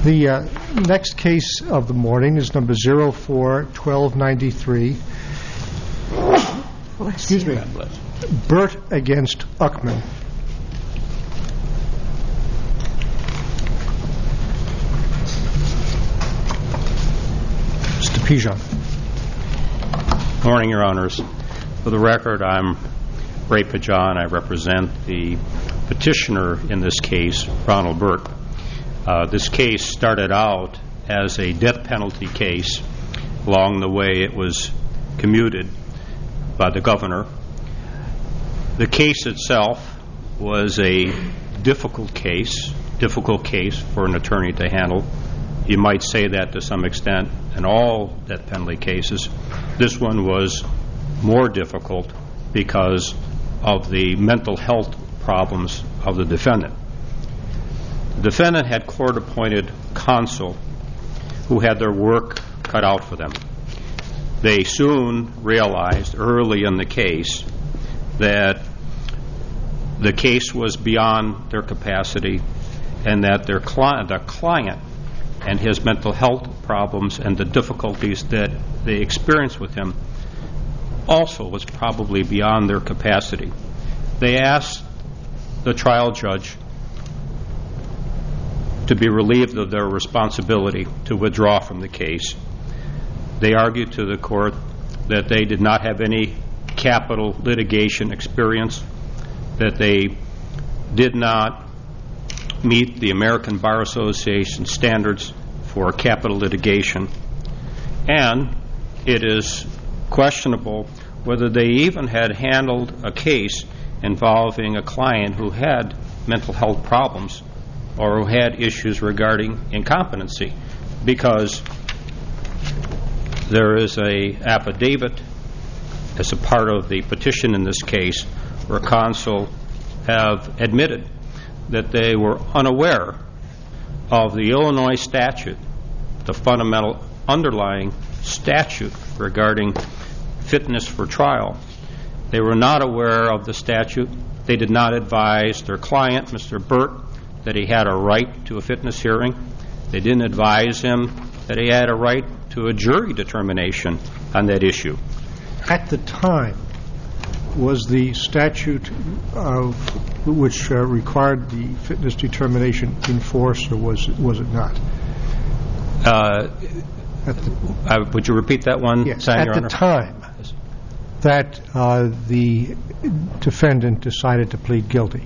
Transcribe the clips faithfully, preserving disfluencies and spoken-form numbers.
The uh, next case of the morning is number zero four twelve ninety-three. Excuse me. Burt against Uckman. Mister Pijon. Good morning, Your Honors. For the record, I'm Ray Pijon. I represent the petitioner in this case, Ronald Burt. Uh, this case started out as a death penalty case. Along the way, it was commuted by the governor. The case itself was a difficult case, difficult case for an attorney to handle. You might say that to some extent in all death penalty cases. This one was more difficult because of the mental health problems of the defendant. The defendant had court-appointed counsel who had their work cut out for them. They soon realized early in the case that the case was beyond their capacity and that their client, the client and his mental health problems and the difficulties that they experienced with him also was probably beyond their capacity. They asked the trial judge to be relieved of their responsibility to withdraw from the case. They argued to the court that they did not have any capital litigation experience, that they did not meet the American Bar Association standards for capital litigation, and it is questionable whether they even had handled a case involving a client who had mental health problems or who had issues regarding incompetency, because there is a affidavit as a part of the petition in this case where counsel have admitted that they were unaware of the Illinois statute, the fundamental underlying statute regarding fitness for trial. They were not aware of the statute. They did not advise their client, Mister Burt, that he had a right to a fitness hearing. They didn't advise him that he had a right to a jury determination on that issue. At the time, was the statute of which uh, required the fitness determination in force, or was it, was it not? Uh, uh, would you repeat that one? Yes. Time, at Your the Honor? time that uh, the defendant decided to plead guilty,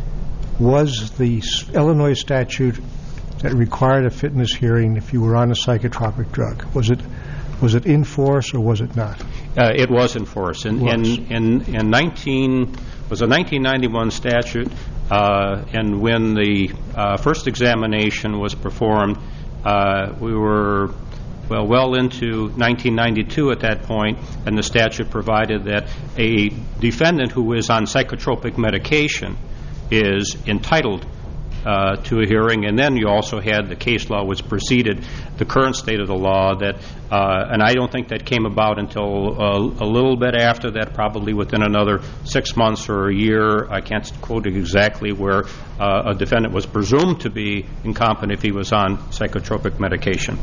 was the Illinois statute that required a fitness hearing if you were on a psychotropic drug, was it was it in force or was it not? Uh, it was in force. In, in, in, in nineteen was a nineteen ninety-one statute, uh, and when the uh, first examination was performed, uh, we were well well into nineteen ninety-two at that point, and the statute provided that a defendant who is on psychotropic medication is entitled uh, to a hearing. And then you also had the case law which preceded the current state of the law, that uh, and I don't think that came about until uh, a little bit after that, probably within another six months or a year. I can't quote it exactly, where uh, a defendant was presumed to be incompetent if he was on psychotropic medication.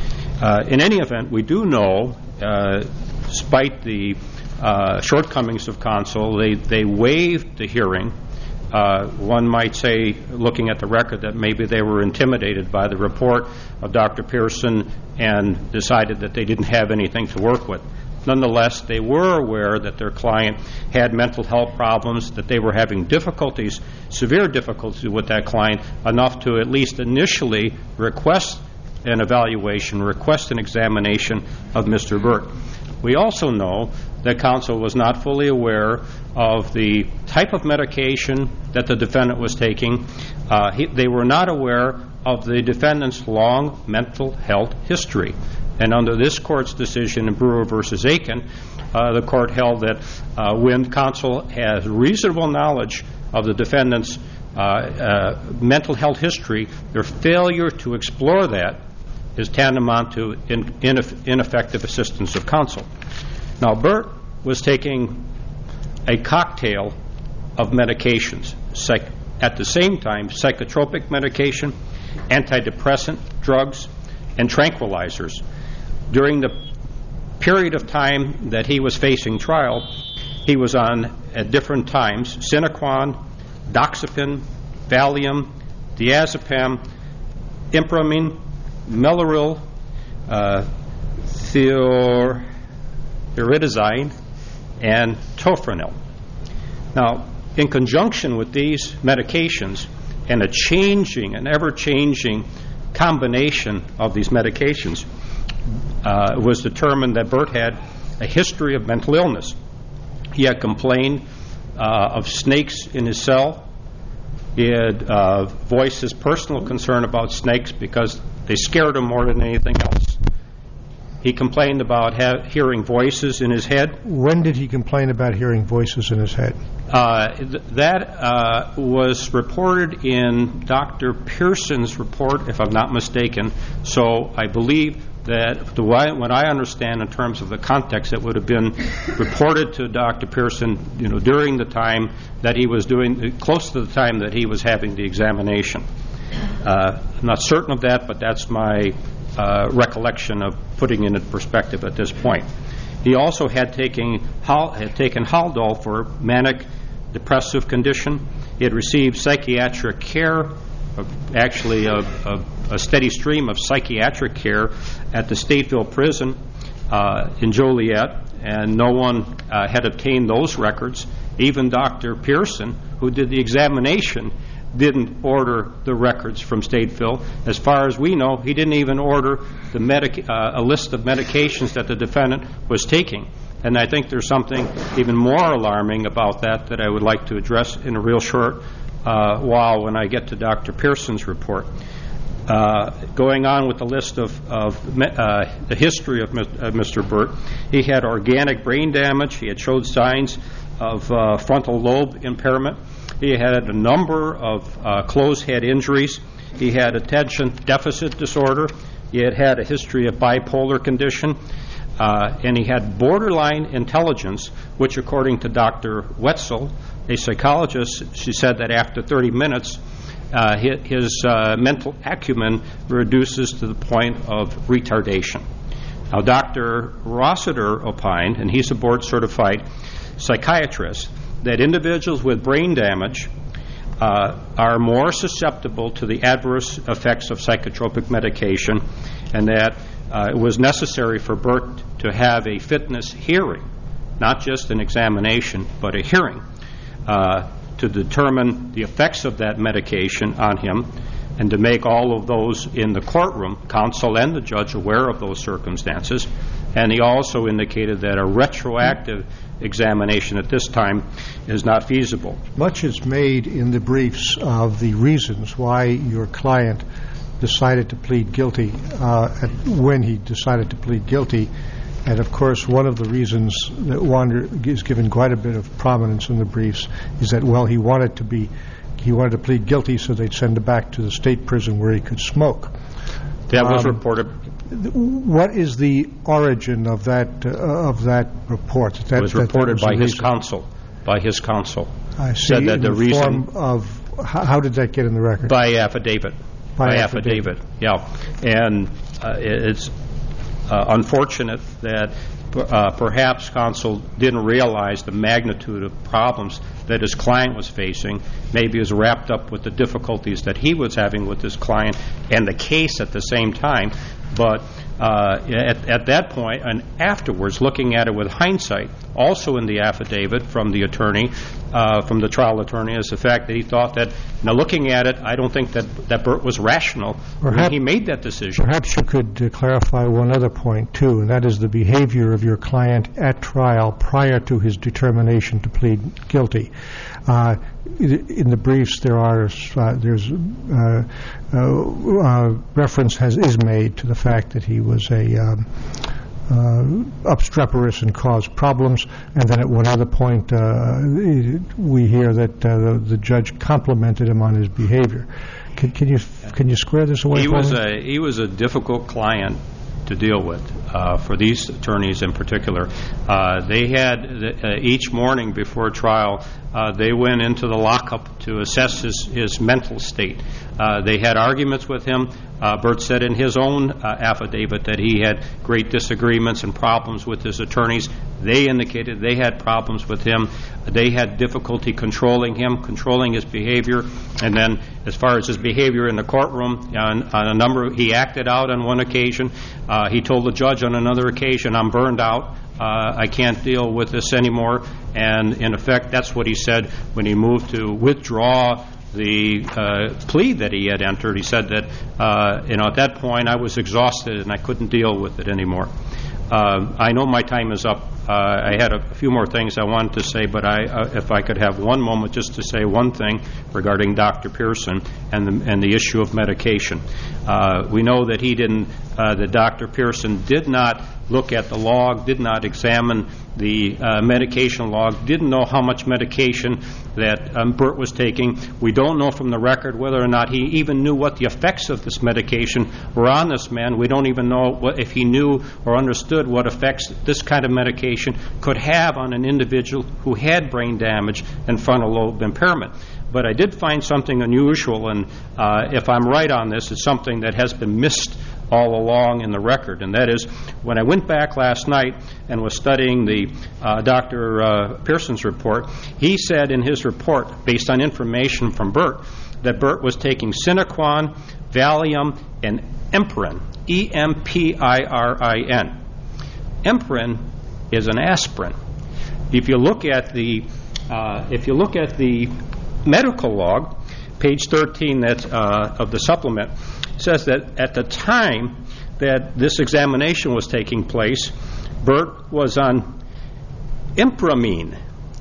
Uh, in any event, we do know, uh, despite the uh, shortcomings of counsel, they, they waived the hearing. Uh, one might say, looking at the record, that maybe they were intimidated by the report of Doctor Pearson and decided that they didn't have anything to work with. Nonetheless, they were aware that their client had mental health problems, that they were having difficulties, severe difficulties with that client, enough to at least initially request an evaluation, request an examination of Mister Burt. We also know that counsel was not fully aware of the type of medication that the defendant was taking. Uh, he, they were not aware of the defendant's long mental health history. And under this court's decision in Brewer versus Aiken, uh, the court held that uh, when counsel has reasonable knowledge of the defendant's uh, uh, mental health history, their failure to explore that is tantamount to in, ineff- ineffective assistance of counsel. Now, Burt was taking a cocktail of medications, psych- at the same time psychotropic medication antidepressant drugs, and tranquilizers. During the period of time that he was facing trial, he was on, at different times, Cinequan, Doxepin, Valium, diazepam, Impramine, Mellaril, uh, Thioridazine, and Tofranil. Now, in conjunction with these medications and a changing, an ever-changing combination of these medications, uh, it was determined that Bert had a history of mental illness. He had complained uh, of snakes in his cell. He had uh, voiced his personal concern about snakes because they scared him more than anything else. He complained about ha- hearing voices in his head. When did he complain about hearing voices in his head? Uh, th- that uh, was reported in Doctor Pearson's report, if I'm not mistaken. So I believe that the way, what I understand in terms of the context, it would have been reported to Doctor Pearson, you know, during the time that he was doing, close to the time that he was having the examination. Uh, I'm not certain of that, but that's my uh, recollection of putting it in perspective at this point. He also had taken had taken Haldol for manic depressive condition. He had received psychiatric care, actually a, a, a steady stream of psychiatric care at the Stateville Prison uh, in Joliet, and no one uh, had obtained those records. Even Doctor Pearson, who did the examination, didn't order the records from Stateville. As far as we know, he didn't even order the medic- uh, a list of medications that the defendant was taking. And I think there's something even more alarming about that that I would like to address in a real short uh, while when I get to Doctor Pearson's report. Uh, going on with the list of, of uh, the history of Mister Burt, he had organic brain damage. He had showed signs of uh, frontal lobe impairment. He had a number of uh, closed head injuries. He had attention deficit disorder. He had had a history of bipolar condition. Uh, and he had borderline intelligence, which according to Doctor Wetzel, a psychologist, she said that after thirty minutes, uh, his, his uh, mental acumen reduces to the point of retardation. Now, Doctor Rossiter opined, and he's a board-certified psychiatrist, that individuals with brain damage uh, are more susceptible to the adverse effects of psychotropic medication, and that uh, it was necessary for Burt to have a fitness hearing, not just an examination, but a hearing, uh, to determine the effects of that medication on him and to make all of those in the courtroom, counsel and the judge, aware of those circumstances. And he also indicated that a retroactive examination at this time is not feasible. Much is made in the briefs of the reasons why your client decided to plead guilty uh, at, when he decided to plead guilty. And, of course, one of the reasons that Wander is given quite a bit of prominence in the briefs is that, well, he wanted to be he wanted to plead guilty so they'd send him back to the state prison where he could smoke. That was um, reported. What is the origin of that uh, of that report? That, it was that, reported that was by his reason. counsel. By his counsel. I see. Said that in the, the reason form of how, how did that get in the record? By affidavit. By, by affidavit. affidavit. Yeah, and uh, it's uh, unfortunate that uh, perhaps counsel didn't realize the magnitude of problems that his client was facing. Maybe he was wrapped up with the difficulties that he was having with his client and the case at the same time. But uh, at, at that point, and afterwards, looking at it with hindsight, also in the affidavit from the attorney, uh, from the trial attorney, is the fact that he thought that, now looking at it, I don't think that, that Burt was rational perhaps, when he made that decision. Perhaps you could uh, clarify one other point, too, and that is the behavior of your client at trial prior to his determination to plead guilty. Uh, in the briefs, there are uh, there's uh, uh, uh, reference has is made to the fact that he was a um, uh, obstreperous and caused problems, and then at one other point, uh, we hear that uh, the, the judge complimented him on his behavior. Can, can you can you square this away? He for was me? a he was a difficult client to deal with uh, for these attorneys in particular. Uh, they had uh, each morning before trial, uh, they went into the lockup to assess his, his mental state. Uh, they had arguments with him. Uh, Burt said in his own uh, affidavit that he had great disagreements and problems with his attorneys. They indicated they had problems with him. They had difficulty controlling him, controlling his behavior. And then as far as his behavior in the courtroom, on, on a number of, he acted out on one occasion. Uh, he told the judge on another occasion, I'm burned out. Uh, I can't deal with this anymore. And in effect, that's what he said when he moved to withdraw the uh, plea that he had entered. He said that, uh, you know, at that point I was exhausted and I couldn't deal with it anymore. Uh, I know my time is up. Uh, I had a few more things I wanted to say, but I, uh, if I could have one moment just to say one thing regarding Doctor Pearson and the, and the issue of medication. Uh, we know that he didn't, uh, that Doctor Pearson did not look at the log, did not examine the uh, medication log, didn't know how much medication that um, Burt was taking. We don't know from the record whether or not he even knew what the effects of this medication were on this man. We don't even know what, if he knew or understood what effects this kind of medication could have on an individual who had brain damage and frontal lobe impairment. But I did find something unusual, and uh, if I'm right on this, it's something that has been missed all along in the record, and that is when I went back last night and was studying the uh, Doctor Uh, Pearson's report, he said in his report, based on information from Burt, that Burt was taking Sinequan, Valium, and Emprin, E M P I R I N. Emprin is an aspirin. If you look at the uh, if you look at the medical log, page thirteen that's, uh, of the supplement, says that at the time that this examination was taking place, Burt was on Impramine,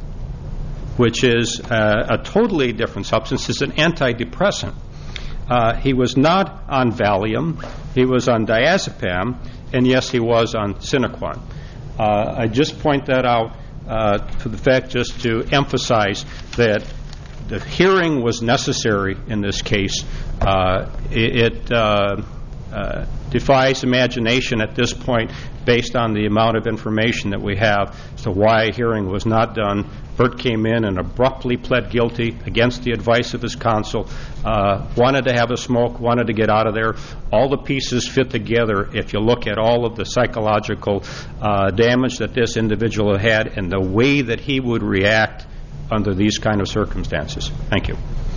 which is uh, a totally different substance. It's an antidepressant. Uh, he was not on Valium. He was on diazepam, and yes, he was on Sinequan. Uh, I just point that out uh, for the fact just to emphasize that the hearing was necessary in this case. Uh, it it uh, uh, defies imagination at this point based on the amount of information that we have as to why a hearing was not done. Burt came in and abruptly pled guilty against the advice of his counsel, uh, wanted to have a smoke, wanted to get out of there. All the pieces fit together if you look at all of the psychological uh, damage that this individual had and the way that he would react under these kind of circumstances. Thank you.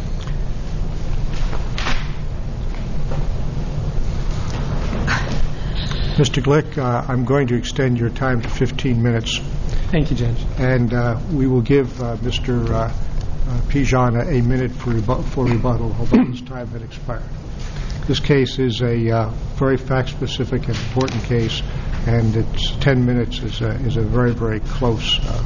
Mister Glick, uh, I'm going to extend your time to fifteen minutes. Thank you, Judge. And uh, we will give uh, Mister Uh, uh, Pijon a, a minute for, rebu- for rebuttal, although his time had expired. This case is a uh, very fact-specific and important case, and it's ten minutes is a, is a very, very close uh,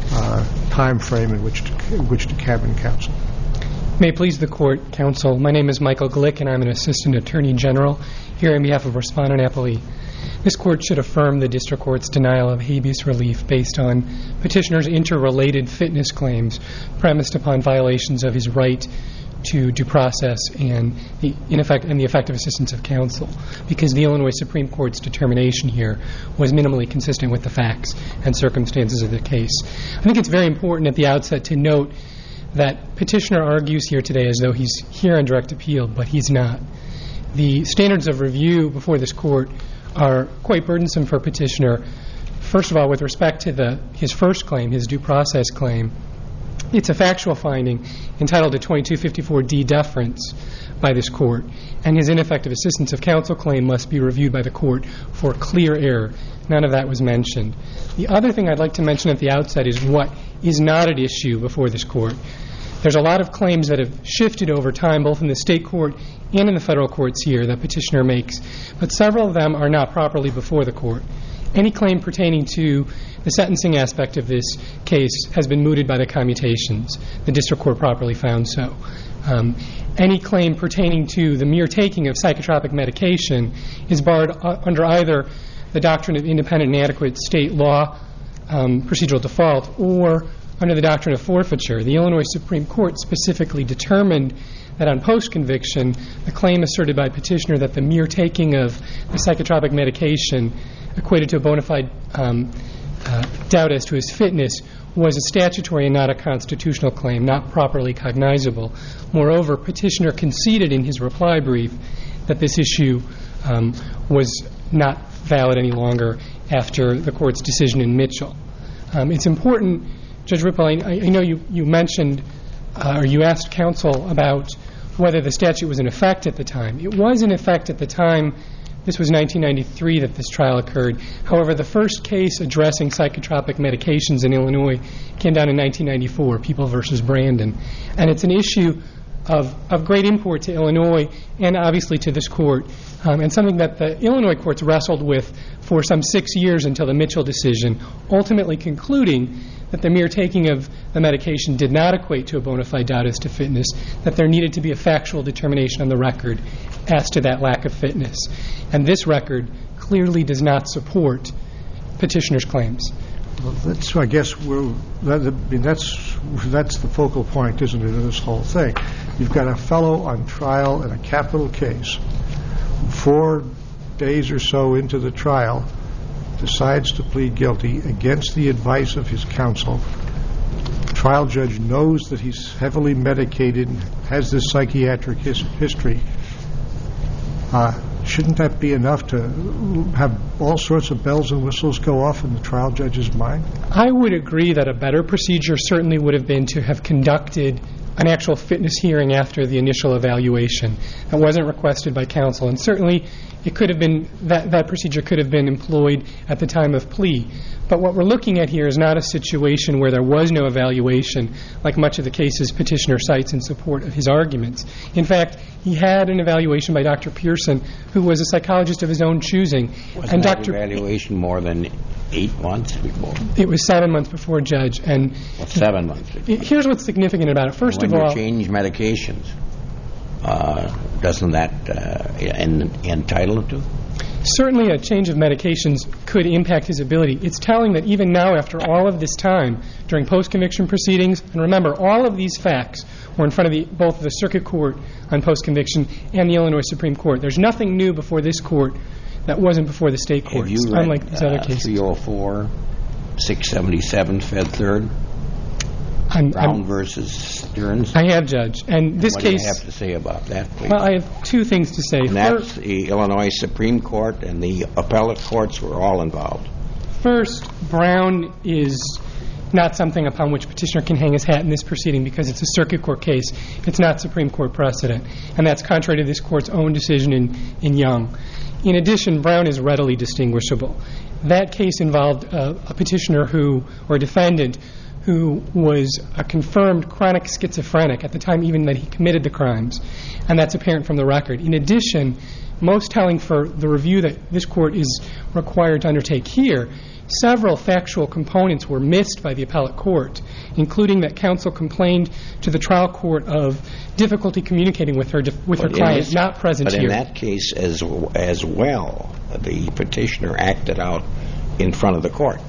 uh, time frame in which to, in which to cabin counsel. May it please the Court, Counsel, my name is Michael Glick, and I'm an Assistant Attorney General here on behalf of Respondent Appellee. This Court should affirm the District Court's denial of habeas relief based on Petitioner's interrelated fitness claims premised upon violations of his right to due process and the, in effect, and the effective assistance of counsel, because the Illinois Supreme Court's determination here was minimally consistent with the facts and circumstances of the case. I think it's very important at the outset to note that Petitioner argues here today as though he's here on direct appeal, but he's not. The standards of review before this Court are quite burdensome for Petitioner. First of all, with respect to the his first claim, his due process claim, it's a factual finding entitled to twenty-two fifty-four D deference by this Court, and his ineffective assistance of counsel claim must be reviewed by the Court for clear error. None of that was mentioned. The other thing I'd like to mention at the outset is what is not at issue before this Court. There's a lot of claims that have shifted over time, both in the state court and in the federal courts here, that Petitioner makes, but several of them are not properly before the Court. Any claim pertaining to the sentencing aspect of this case has been mooted by the commutations. The district court properly found so. Um, any claim pertaining to the mere taking of psychotropic medication is barred uh, under either the doctrine of independent and adequate state law um, procedural default or under the doctrine of forfeiture. The Illinois Supreme Court specifically determined that on post-conviction, the claim asserted by petitioner that the mere taking of the psychotropic medication equated to a bona fide um, uh, doubt as to his fitness was a statutory and not a constitutional claim, not properly cognizable. Moreover, petitioner conceded in his reply brief that this issue um, was not valid any longer after the court's decision in Mitchell. Um, it's important, Judge Ripple, I, I know you, you mentioned uh, or you asked counsel about whether the statute was in effect at the time. It was in effect at the time. This was nineteen ninety-three that this trial occurred. However, the first case addressing psychotropic medications in Illinois came down in nineteen ninety-four, People versus Brandon. And it's an issue of, of great import to Illinois and obviously to this court, um, and something that the Illinois courts wrestled with for some six years until the Mitchell decision, ultimately concluding that the mere taking of the medication did not equate to a bona fide doubt as to fitness, that there needed to be a factual determination on the record as to that lack of fitness. And this record clearly does not support petitioner's claims. Well, that's, I guess, we're, that, I mean, that's, that's the focal point, isn't it, of this whole thing. You've got a fellow on trial in a capital case, four days or so into the trial, decides to plead guilty against the advice of his counsel. The trial judge knows that he's heavily medicated, has this psychiatric his, history. Uh, shouldn't that be enough to have all sorts of bells and whistles go off in the trial judge's mind? I would agree that a better procedure certainly would have been to have conducted an actual fitness hearing after the initial evaluation. That wasn't requested by counsel, and certainly it could have been that that procedure could have been employed at the time of plea. But what we're looking at here is not a situation where there was no evaluation, like much of the cases petitioner cites in support of his arguments. In fact, he had an evaluation by Doctor Pearson, who was a psychologist of his own choosing. Wasn't and that Doctor evaluation more than eight months before? It was seven months before, Judge. And well, seven months before. Here's what's significant about it. First when of all, you change medications, uh, doesn't that uh, en- entitle it to? Certainly a change of medications could impact his ability. It's telling that even now, after all of this time, during post-conviction proceedings, and remember, all of these facts were in front of the, both the Circuit Court on post-conviction and the Illinois Supreme Court. There's nothing new before this court that wasn't before the state courts, Have you read, unlike these other uh, cases. three oh four, six seventy-seven, Fed Third, I'm, Brown I'm, versus Stearns? I have, Judge. And this what case... What do you have to say about that, please? Well, I have two things to say. And that's First, the Illinois Supreme Court and the appellate courts were all involved. First, Brown is not something upon which petitioner can hang his hat in this proceeding because it's a Circuit Court case. It's not Supreme Court precedent. And that's contrary to this Court's own decision in, in Young. In addition, Brown is readily distinguishable. That case involved uh, a petitioner who, or a defendant, who was a confirmed chronic schizophrenic at the time even that he committed the crimes. And that's apparent from the record. In addition, most telling for the review that this Court is required to undertake here, several factual components were missed by the appellate court, including that counsel complained to the trial court of difficulty communicating with her with her client, this, not present but here. But in that case as as well, the petitioner acted out in front of the court.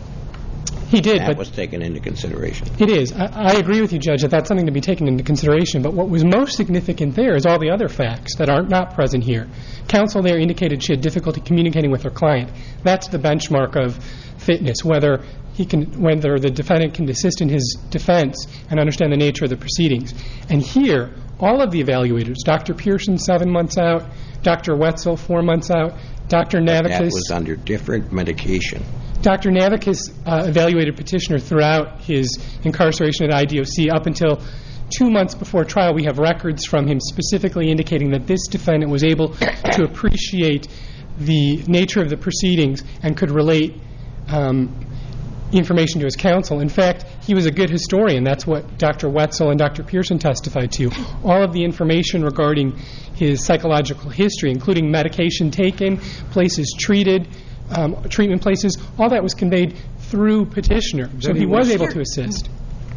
He did, that but was taken into consideration. It is. I, I agree with you, Judge, that that's something to be taken into consideration. But what was most significant there is all the other facts that are not present here. Counsel there indicated she had difficulty communicating with her client. That's the benchmark of fitness, whether he can, whether the defendant can assist in his defense and understand the nature of the proceedings. And here, all of the evaluators, Doctor Pearson, seven months out, Doctor Wetzel, four months out, Doctor Navickas. That was under different medication. Doctor Navickas uh, evaluated petitioner throughout his incarceration at I D O C up until two months before trial. We have records from him specifically indicating that this defendant was able to appreciate the nature of the proceedings and could relate um, information to his counsel. In fact, he was a good historian. That's what Doctor Wetzel and Doctor Pearson testified to. All of the information regarding his psychological history, including medication taken, places treated, um, treatment places, all that was conveyed through petitioner. So he was able to assist.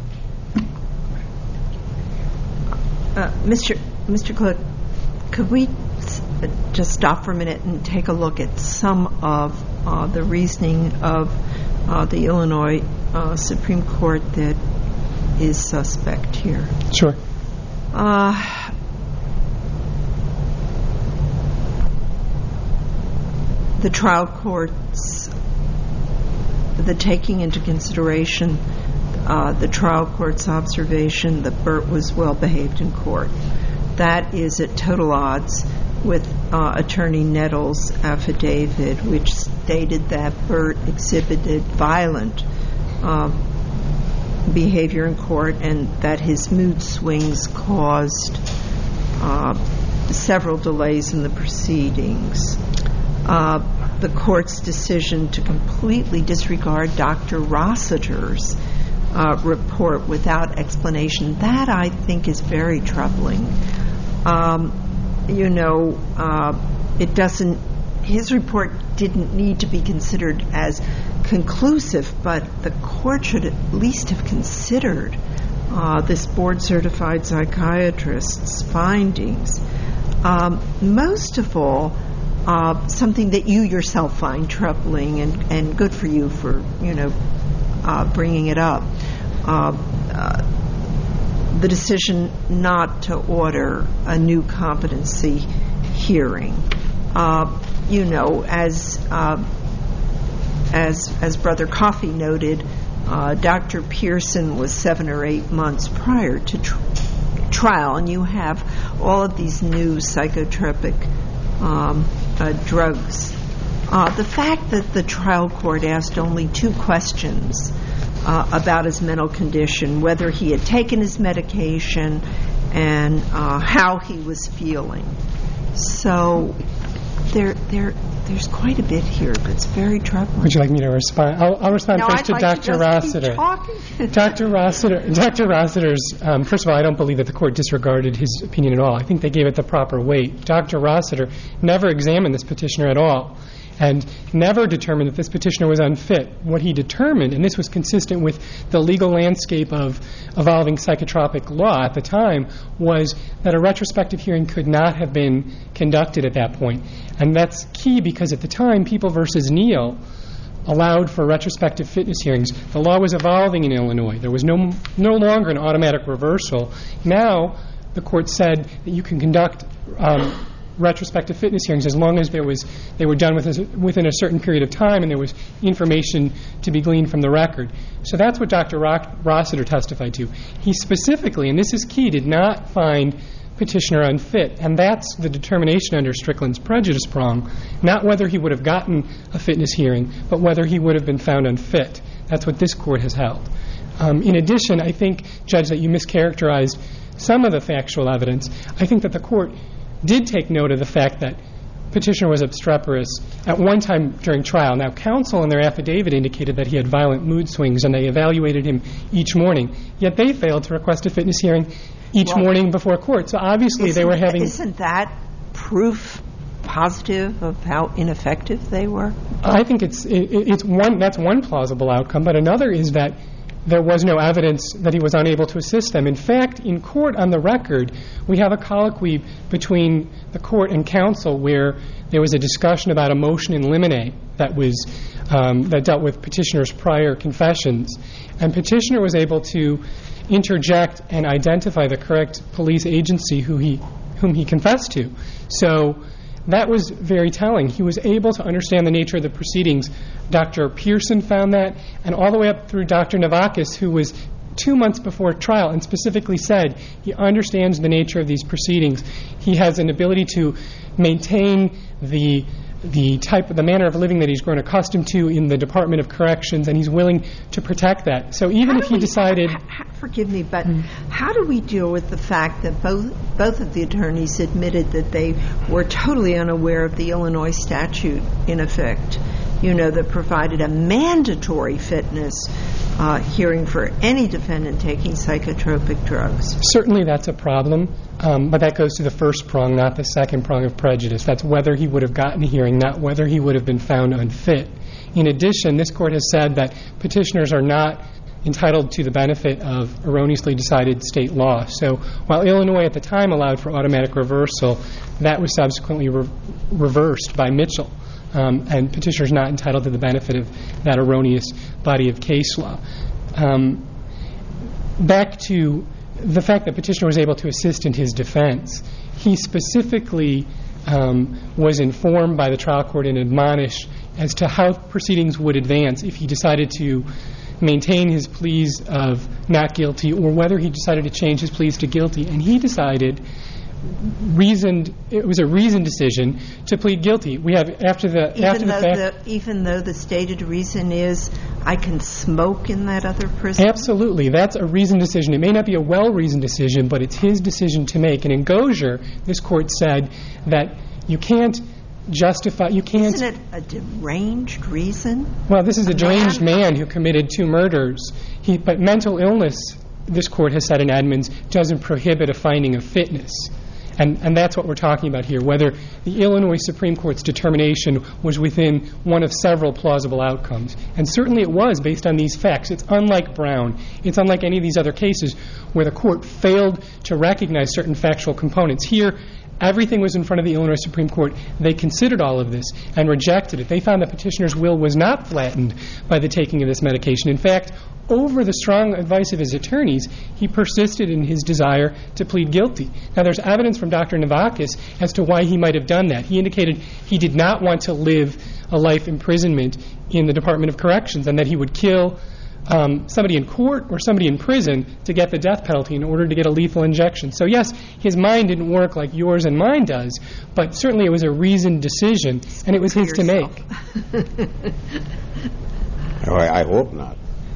Uh, Mister Mister Glick, could we just stop for a minute and take a look at some of uh, the reasoning of uh, the Illinois uh, Supreme Court that is suspect here? Sure. Uh, the trial court's, the taking into consideration uh, the trial court's observation that Burt was well behaved in court. That is at total odds with uh, Attorney Nettles' affidavit, which stated that Burt exhibited violent uh, behavior in court and that his mood swings caused uh, several delays in the proceedings. Uh, the court's decision to completely disregard Doctor Rossiter's uh, report without explanation, that I think is very troubling. Um, you know, uh, it doesn't, his report didn't need to be considered as conclusive, but the court should at least have considered uh, this board-certified psychiatrist's findings. Um, most of all, uh, something that you yourself find troubling, and, and good for you for, you know, uh, bringing it up, uh, uh, the decision not to order a new competency hearing. Uh, you know, as uh, as as Brother Coffey noted, uh, Doctor Pearson was seven or eight months prior to tr- trial, and you have all of these new psychotropic um, uh, drugs. Uh, the fact that the trial court asked only two questions uh, about his mental condition, whether he had taken his medication and uh, how he was feeling. So there, there, there's quite a bit here that's very troubling. Would you like me to respond? I'll, I'll respond no, first I'd to like Doctor to Rossiter. Doctor Rossiter. Doctor Rossiter's. Um, first of all, I don't believe that the court disregarded his opinion at all. I think they gave it the proper weight. Doctor Rossiter never examined this petitioner at all, and never determined that this petitioner was unfit. What he determined, and this was consistent with the legal landscape of evolving psychotropic law at the time, was that a retrospective hearing could not have been conducted at that point. And that's key because at the time, People versus Neal allowed for retrospective fitness hearings. The law was evolving in Illinois. There was no no longer an automatic reversal. Now, the court said that you can conduct um, retrospective fitness hearings as long as there was they were done with, within a certain period of time and there was information to be gleaned from the record. So that's what Doctor Rock, Rossiter testified to. He specifically, and this is key, did not find petitioner unfit, and that's the determination under Strickland's prejudice prong, not whether he would have gotten a fitness hearing, but whether he would have been found unfit. That's what this court has held. Um, in addition, I think, Judge, that you mischaracterized some of the factual evidence. I think that the court did take note of the fact that petitioner was obstreperous at one time during trial. Now, counsel in their affidavit indicated that he had violent mood swings and they evaluated him each morning, yet they failed to request a fitness hearing each well, morning before court. So obviously they were having... Isn't that proof positive of how ineffective they were? I think it's it, it's one that's one plausible outcome, but another is that there was no evidence that he was unable to assist them. In fact, in court on the record, we have a colloquy between the court and counsel where there was a discussion about a motion in limine that was um, that dealt with petitioner's prior confessions, and petitioner was able to interject and identify the correct police agency who he whom he confessed to. So that was very telling. He was able to understand the nature of the proceedings. Doctor Pearson found that, and all the way up through Doctor Navakis, who was two months before trial and specifically said he understands the nature of these proceedings. He has an ability to maintain the the type of the manner of living that he's grown accustomed to in the Department of Corrections, and he's willing to protect that. So even if he we, decided... Ha, ha, forgive me, but mm-hmm. how do we deal with the fact that both both of the attorneys admitted that they were totally unaware of the Illinois statute in effect, you know, that provided a mandatory fitness uh, hearing for any defendant taking psychotropic drugs? Certainly that's a problem, um, but that goes to the first prong, not the second prong of prejudice. That's whether he would have gotten a hearing, not whether he would have been found unfit. In addition, this court has said that petitioners are not entitled to the benefit of erroneously decided state law. So while Illinois at the time allowed for automatic reversal, that was subsequently re- reversed by Mitchell. Um, and petitioners not entitled to the benefit of that erroneous body of case law. Um, back to the fact that petitioner was able to assist in his defense, he specifically um, was informed by the trial court and admonished as to how proceedings would advance if he decided to maintain his pleas of not guilty or whether he decided to change his pleas to guilty. And he decided, reasoned, it was a reasoned decision to plead guilty. We have, after the, even after the though fact... The, even though the stated reason is, I can smoke in that other prison? Absolutely. That's a reasoned decision. It may not be a well-reasoned decision, but it's his decision to make. And in Gosier, this court said that you can't justify, you can't... Isn't it a deranged reason? Well, this is a deranged man. man who committed two murders. He, but mental illness, this court has said in Edmonds, doesn't prohibit a finding of fitness. And, and that's what we're talking about here, whether the Illinois Supreme Court's determination was within one of several plausible outcomes. And certainly it was, based on these facts. It's unlike Brown. It's unlike any of these other cases where the court failed to recognize certain factual components. Here, everything was in front of the Illinois Supreme Court. They considered all of this and rejected it. They found that petitioner's will was not flattened by the taking of this medication. In fact, over the strong advice of his attorneys, he persisted in his desire to plead guilty. Now, there's evidence from Doctor Navakis as to why he might have done that. He indicated he did not want to live a life imprisonment in the Department of Corrections and that he would kill um, somebody in court or somebody in prison to get the death penalty in order to get a lethal injection. So, yes, his mind didn't work like yours and mine does, but certainly it was a reasoned decision, and it was his to make. Oh, I, I hope not.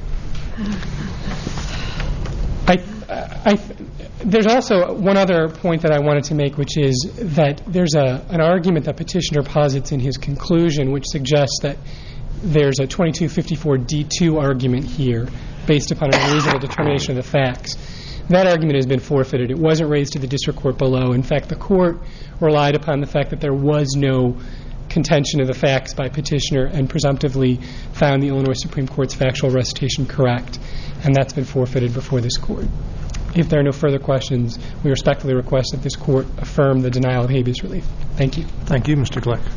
I, I, there's also one other point that I wanted to make, which is that there's a, an argument that petitioner posits in his conclusion which suggests that there's a twenty-two fifty-four D two argument here based upon a reasonable determination of the facts. That argument has been forfeited. It wasn't raised to the district court below. In fact, the court relied upon the fact that there was no contention of the facts by petitioner and presumptively found the Illinois Supreme Court's factual recitation correct, and that's been forfeited before this court. If there are no further questions, we respectfully request that this court affirm the denial of habeas relief. Thank you. Thank you, Mister Glick.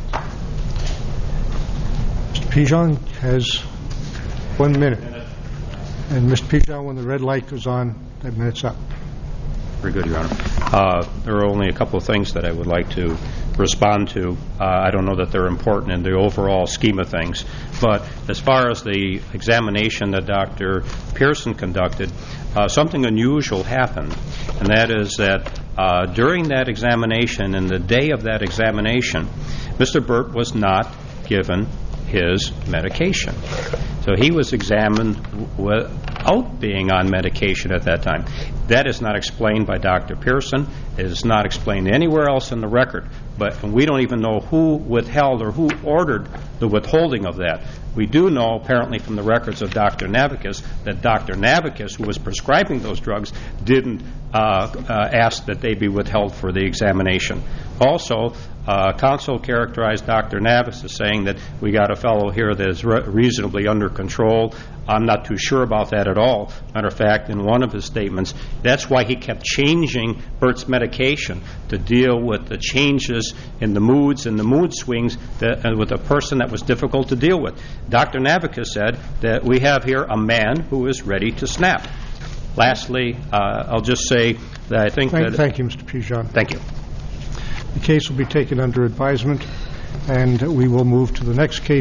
Mister Pijon has one minute. And Mister Pijon, when the red light goes on, that minute's up. Very good, Your Honor. Uh, there are only a couple of things that I would like to respond to. Uh, I don't know that they're important in the overall scheme of things, but as far as the examination that Doctor Pearson conducted, uh, something unusual happened, and that is that uh, during that examination and the day of that examination, Mister Burt was not given his medication. So he was examined without being on medication at that time. That is not explained by Doctor Pearson. It is not explained anywhere else in the record. But we don't even know who withheld or who ordered the withholding of that. We do know, apparently from the records of Doctor Navakis, that Doctor Navakis, who was prescribing those drugs, didn't uh, uh, ask that they be withheld for the examination. Also, uh, counsel characterized Doctor Navakis as saying that we got a fellow here that is re- reasonably under control. I'm not too sure about that at all. Matter of fact, in one of his statements, that's why he kept changing Burt's medication to deal with the changes in the moods and the mood swings that, uh, with a person that was difficult to deal with. Doctor Navakis said that we have here a man who is ready to snap. Lastly, uh, I'll just say that I think thank, that... Thank you, Mister Pijon. Thank you. The case will be taken under advisement, and we will move to the next case.